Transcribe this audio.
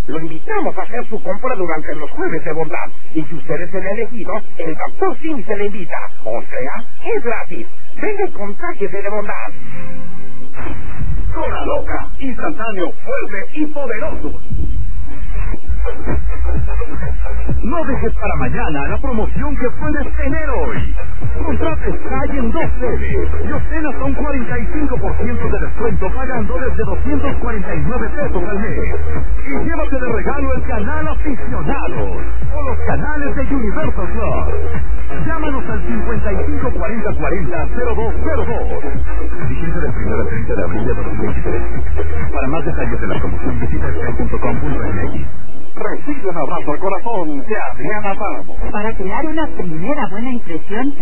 Lo invitamos a hacer su compra durante los jueves de bondad. Y si usted es el elegido, el Dr. Simi se le invita. O sea, es gratis. Venga y contágiese de bondad. Cola Loca, instantáneo, fuerte y poderoso. No dejes para mañana la promoción que puedes tener hoy. Contrate Sky en 2 sedes y obtén hasta un 45% de descuento pagando desde 249 pesos al mes. Y llévate de regalo el canal Aficionados o los canales de Universal Plus. Llámanos al 554040-0202. Vigencia del 1 al 30 de abril de 2023. Para más detalles de la promoción visita sky.com.mx. Recibe un abrazo al corazón de Adriana Páramo. Para crear una primera buena impresión,